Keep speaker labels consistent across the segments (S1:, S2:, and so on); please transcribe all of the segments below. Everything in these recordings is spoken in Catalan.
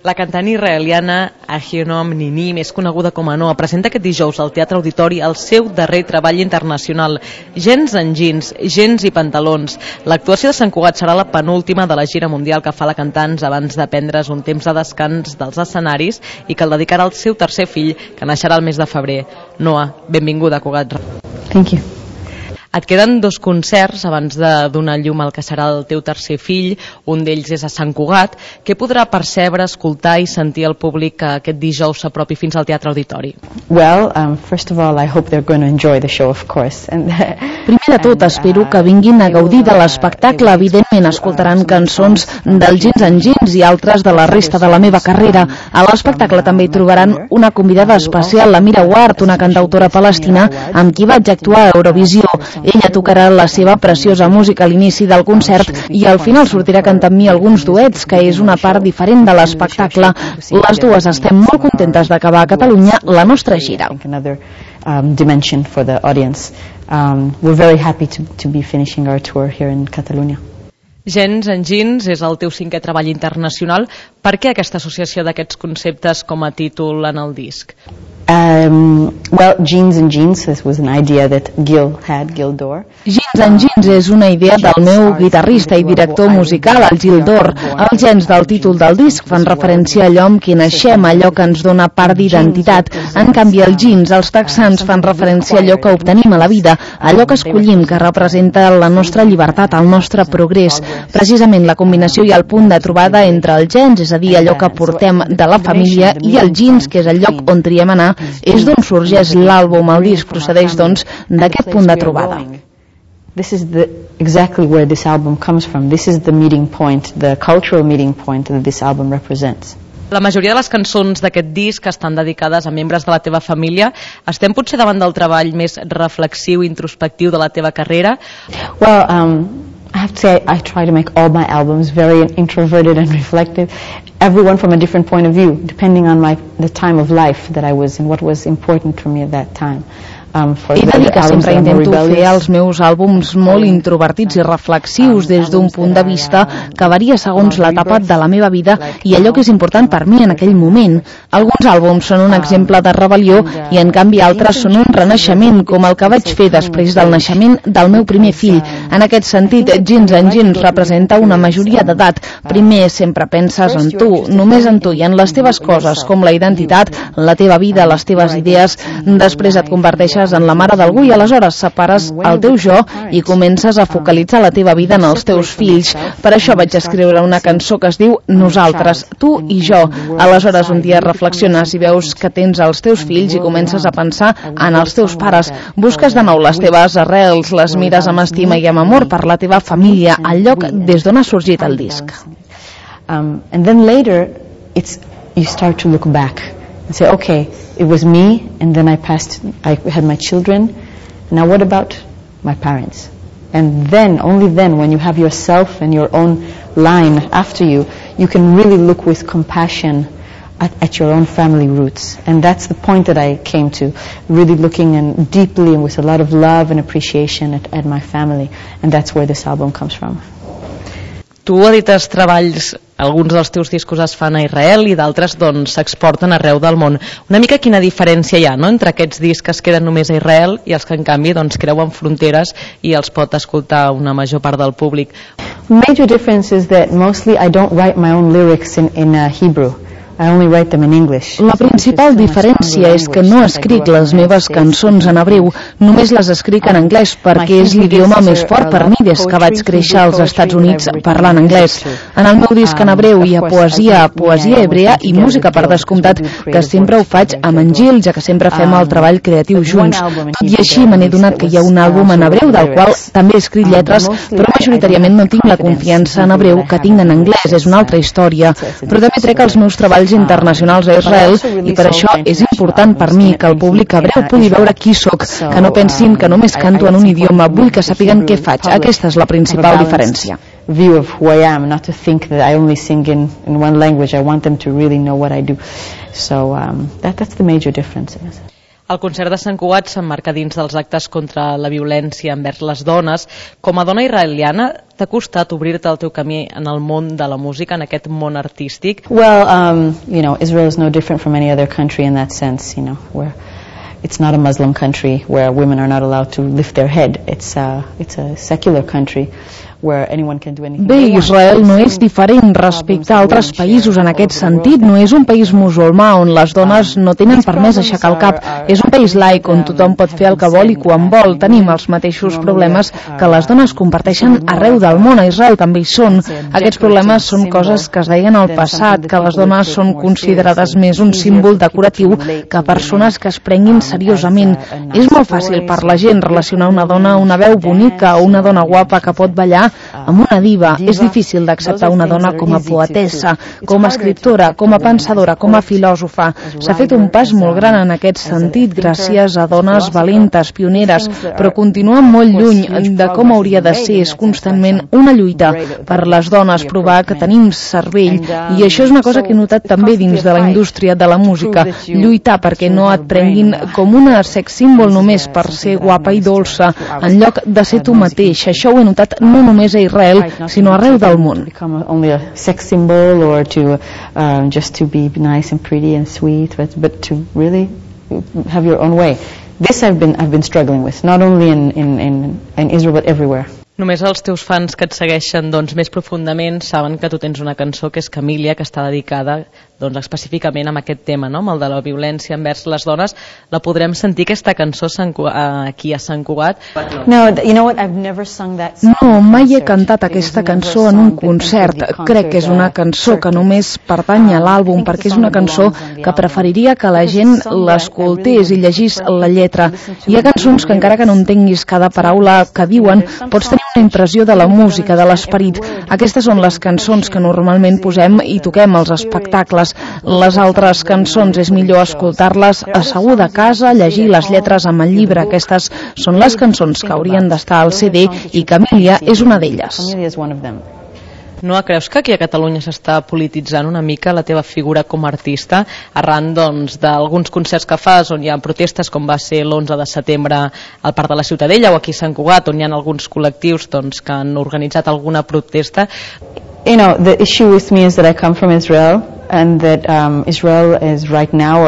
S1: La cantant israeliana Ahinoam Nini, més coneguda com a Noa, presenta aquest dijous al Teatre Auditori el seu darrer treball internacional, Gens en jeans, gens i pantalons. L'actuació de Sant Cugat serà la penúltima de la gira mundial que fa la cantant abans de prendre's un temps de descans dels escenaris i que el dedicarà al seu tercer fill, que naixerà el mes de febrer. Noa, benvinguda a Cugat.
S2: Thank you.
S1: Et queden 2 concerts abans de donar llum al que serà el teu tercer fill. Un d'ells és a Sant Cugat. Què podrà percebre, escoltar i sentir el públic que aquest dijous s'apropi fins al Teatre Auditori?
S2: Well, first of all, I hope they're going to enjoy the show, of course.
S3: Primer de tot, espero que vinguin a gaudir de l'espectacle. Evidentment, escoltaran cançons del Gens en jeans i altres de la resta de la meva carrera. A l'espectacle també hi trobaran una convidada especial, la Mira Ward, una cantautora palestina amb qui vaig actuar a Eurovisió. Ella tocarà la seva preciosa música a l'inici del concert i al final sortirà a cantar amb mi alguns duets, que és una part diferent de l'espectacle. Les dues estem molt contentes d'acabar a Catalunya la nostra gira.
S2: Dimension for the audience. We're very happy to be finishing our tour here in Catalunya.
S1: Gens en jeans és el teu 5è treball internacional. Per què aquesta associació d'aquests conceptes com a títol en el disc?
S2: Well, Jeans and Jeans, this was an idea that Gil Dor.
S3: Gens en jeans és una idea del meu guitarrista i director musical, el Gil Dor. Els gens del títol del disc fan referència a allò amb què naixem, allò que ens dona part d'identitat. En canvi, els jeans, els texans, fan referència a allò que obtenim a la vida, allò que escollim, que representa la nostra llibertat, el nostre progrés. Precisament la combinació i el punt de trobada entre el gens, és a dir, allò que portem de la família, i el jeans, que és el lloc on triem anar, és d'on sorgeix l'àlbum. El disc procedeix, doncs, d'aquest punt de trobada.
S2: This is exactly where this album comes from. This is the meeting point, the cultural meeting point that this album represents.
S1: La majoria de les cançons d'aquest disc estan dedicades a membres de la teva família. Estem potser davant del treball més reflexiu i introspectiu de la teva carrera?
S2: Well, I have to say I try to make all my albums very introverted and reflective, everyone from a different point of view, depending on the time of life that I was in, what was important for me at that time.
S3: He de dir que sempre intento fer els meus àlbums molt introvertits i reflexius des d'un punt de vista que varia segons l'etapa de la meva vida i allò que és important per mi en aquell moment. Alguns àlbums són un exemple de rebel·lió i en canvi altres són un renaixement, com el que vaig fer després del naixement del meu primer fill. En aquest sentit, Gens en jeans representa una majoria d'edat. Primer sempre penses en tu, només en tu i en les teves coses, com la identitat, la teva vida, les teves idees. Després et converteixes en la mare d'algú i aleshores separes el teu jo i comences a focalitzar la teva vida en els teus fills. Per això vaig escriure una cançó que es diu Nosaltres, tu i jo. Aleshores un dia reflexiones i veus que tens els teus fills i comences a pensar en els teus pares. Busques de nou les teves arrels, les mires amb estima i amb amor per la teva família, al lloc des d'on ha sorgit el disc.
S2: And then later you start to look back and say, okay, it was me, and then I had my children. Now what about my parents? And then, only then, when you have yourself and your own line after you, you can really look with compassion at your own family roots. And that's the point that I came to, really looking and deeply and with a lot of love and appreciation at my family. And that's where this album comes from.
S1: Tu edites treballs, alguns dels teus discos es fan a Israel i d'altres doncs s'exporten arreu del món. Una mica quina diferència hi ha, no?, entre aquests discs que es queden només a Israel i els que en canvi doncs creuen fronteres i els pot escoltar una major part del públic?
S2: Major difference is that mostly I don't write my own lyrics in Hebrew. I only write them in English.
S3: La principal diferència és que no escric les meves cançons en hebreu, només les escric en anglès perquè és l'idioma més fort per mi des que vaig créixer als Estats Units parlant anglès. En el meu disc en hebreu hi ha poesia hebrea i música per descomptat, que sempre ho faig amb en Gil, ja que sempre fem el treball creatiu junts. Tot i així me n'he donat que hi ha un àlbum en hebreu del qual també he escrit lletres, però majoritàriament no tinc la confiança en hebreu que tinc en anglès, és una altra història. Però també trec els meus treballs internacionals a Israel i per això és important per mi que el públic hebreu pugui veure qui sóc, que no pensin que només canto en un idioma, vull que sàpiguen què faig. Aquesta és la principal diferència.
S2: View of who I am, not to think that I only sing in one language. I want them to really know what I do. So that's the major difference.
S1: El concert de Sant Cugat s'emmarca dins dels actes contra la violència envers les dones. Com a dona israeliana, t'ha costat obrir-te el teu camí en el món de la música, en aquest món artístic?
S2: Well, Israel is no different from any other country in that sense, where it's not a Muslim country where women are not allowed to lift their head. It's a secular country.
S3: Bé, Israel no és diferent respecte a altres països en aquest sentit. No és un país musulmà on les dones no tenen permès aixecar el cap. És un país laic on tothom pot fer el que vol i quan vol. Tenim els mateixos problemes que les dones comparteixen arreu del món. A Israel també hi són. Aquests problemes són coses que es deien al passat, que les dones són considerades més un símbol decoratiu que persones que es prenguin seriosament. És molt fàcil per la gent relacionar una dona, una veu bonica o una dona guapa que pot ballar amb una diva. És difícil d'acceptar una dona com a poetessa, com a escriptora, com a pensadora, com a filòsofa. S'ha fet un pas molt gran en aquest sentit gràcies a dones valentes, pioneres, però continua molt lluny de com hauria de ser. És constantment una lluita per les dones, provar que tenim cervell, i això és una cosa que he notat també dins de la indústria de la música. Lluitar perquè no et prenguin com una sex símbol només per ser guapa i dolça, en lloc de ser tu mateix. Això ho he notat no només a Israel, sinó arreu del món.
S2: Only a sex symbol or to just to be nice and pretty and sweet, but to really have your own way. This I've been struggling with, not only in Israel but everywhere.
S1: Només els teus fans que et segueixen més profundament saben que tu tens una cançó que és Camília, que està dedicada específicament amb aquest tema, amb el de la violència envers les dones. La podrem sentir, aquesta cançó, aquí a Sant Cugat?
S3: No, mai he cantat aquesta cançó en un concert. Crec que és una cançó que només pertany a l'àlbum, perquè és una cançó que preferiria que la gent l'escoltés i llegís la lletra. Hi ha cançons que encara que no entenguis cada paraula que diuen, pots tenir una impressió de la música, de l'esperit. Aquestes són les cançons que normalment posem i toquem als espectacles. Les altres cançons és millor escoltar-les asseguda a casa, llegir les lletres amb el llibre. Aquestes són les cançons que haurien d'estar al CD i Camília és una d'elles.
S1: Noa, creus que aquí a Catalunya s'està polititzant una mica la teva figura com a artista arran d'alguns concerts que fas on hi ha protestes, com va ser l'11 de setembre al Parc de la Ciutadella o aquí a Sant Cugat, on hi ha alguns col·lectius que han organitzat alguna protesta?
S2: The issue with me is that I come from Israel and that Israel is right now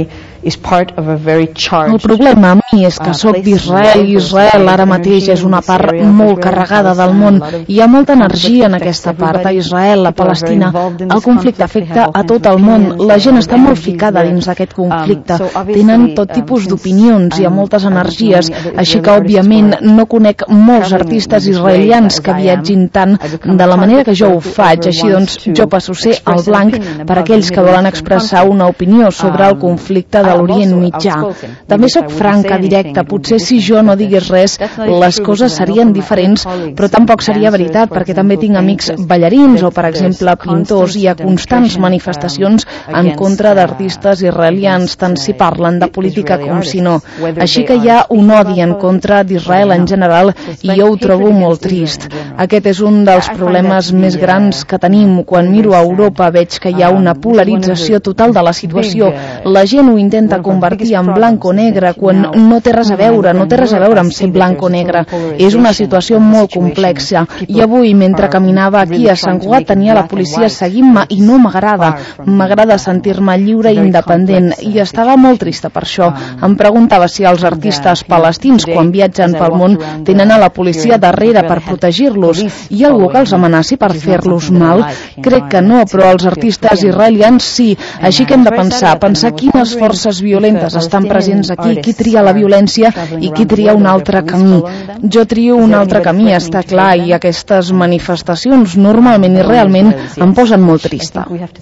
S3: el problema a mi és que soc d'Israel i Israel ara mateix és una part molt carregada del món. Hi ha molta energia en aquesta part, a Israel, a Palestina. El conflicte afecta a tot el món. La gent està molt ficada dins d'aquest conflicte. Tenen tot tipus d'opinions, hi ha moltes energies, així que òbviament no conec molts artistes israelians que viatgin tant de la manera que jo ho faig. Així doncs jo passo a ser el blanc per aquells que volen expressar una opinió sobre el conflicte de l'Orient Mitjà. També sóc franca, directa. Potser si jo no digués res les coses serien diferents, però tampoc seria veritat, perquè també tinc amics ballarins o, per exemple, pintors. Hi ha constants manifestacions en contra d'artistes israelians, tant si parlen de política com si no. Així que hi ha un odi en contra d'Israel en general i jo ho trobo molt trist. Aquest és un dels problemes més grans que tenim. Quan miro a Europa veig que hi ha una polarització total de la situació. La gent ho intenta convertir en blanc o negre quan no té res a veure, amb ser blanc o negre. És una situació molt complexa. I avui, mentre caminava aquí a Sant Cugat, tenia la policia seguint-me i no m'agrada. M'agrada sentir-me lliure i independent i estava molt trista per això. Em preguntava si els artistes palestins, quan viatgen pel món, tenen a la policia darrere per protegir-los. Hi ha algú que els amenaci per fer-los mal? Crec que no, però els artistes israelians sí. Així que hem de pensar quines forces violentes estan presents aquí, qui tria la violència i qui tria un altre camí. Jo trio un altre camí, està clar, i aquestes manifestacions normalment i realment em posen molt trista.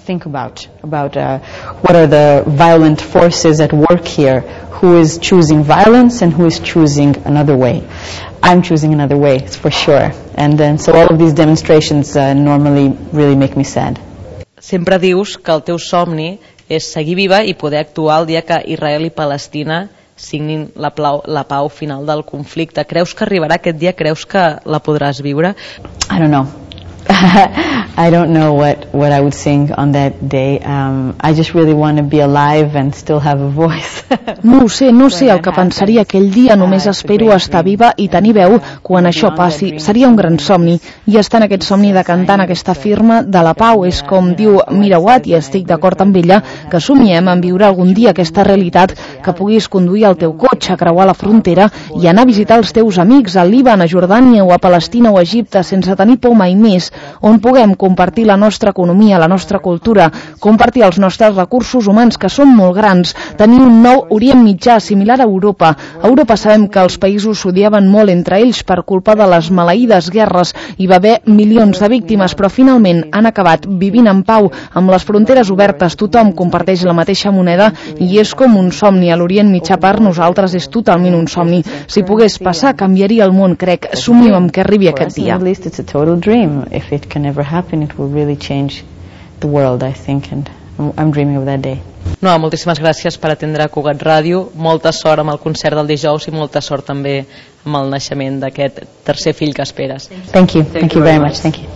S2: What are the violent forces at work here? Who is choosing violence and who is choosing another way? I'm choosing another way, for sure. And then so all of these demonstrations normally really make me sad.
S1: Sempre dius que el teu somni és seguir viva i poder actuar el dia que Israel i Palestina signin la pau final del conflicte. Creus que arribarà aquest dia? Creus que la podràs viure?
S2: I don't know. I don't know what I would sing on that day. I just really want to be alive and still have a voice.
S3: No sé el que pensaria aquell dia, només espero estar viva i tenir veu quan això passi. Seria un gran somni, i estar en aquest somni de cantar en aquesta firma de la pau. És com diu Mira Watt, i estic d'acord amb ella, que somiem en viure algun dia aquesta realitat, que puguis conduir el teu cotxe, creuar la frontera i anar a visitar els teus amics al Líban, a Jordània o a Palestina o a Egipte sense tenir por mai més, on puguem compartir la nostra economia, la nostra cultura, compartir els nostres recursos humans, que són molt grans, tenir un nou Orient Mitjà similar a Europa. A Europa sabem que els països s'odiaven molt entre ells per culpa de les maleïdes guerres. Hi va haver milions de víctimes, però finalment han acabat vivint en pau, amb les fronteres obertes, tothom comparteix la mateixa moneda i és com un somni. A l'Orient Mitjà per nosaltres és totalment un somni. Si pogués passar, canviaria el món, crec. Somio amb que arribi aquest dia.
S2: It's a total dream. If it can ever happen, it will really change the world, I think, and I'm dreaming of that day.
S1: Noa, moltíssimes gràcies per atendre Cugat Ràdio. Molta sort amb el concert del dijous i molta sort també amb el naixement d'aquest tercer fill que esperes.
S2: Thank you very much. Thank you.